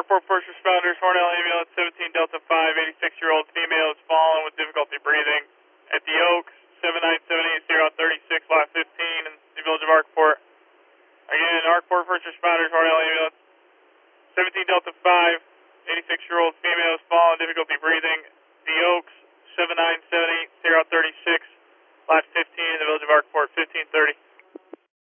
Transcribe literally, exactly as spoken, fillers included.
Arkport first responders, Hornell ambulance, seventeen Delta five, eighty-six-year-old female is fallen with difficulty breathing at the Oaks, seven nine seven eight zero thirty-six, lot fifteen in the village of Arkport. Again, Arkport first responders, Hornell ambulance, seventeen Delta five, eighty-six-year-old female is fallen, difficulty breathing, the Oaks, seven nine seven eight zero thirty-six, lot fifteen in the village of Arkport, fifteen thirty.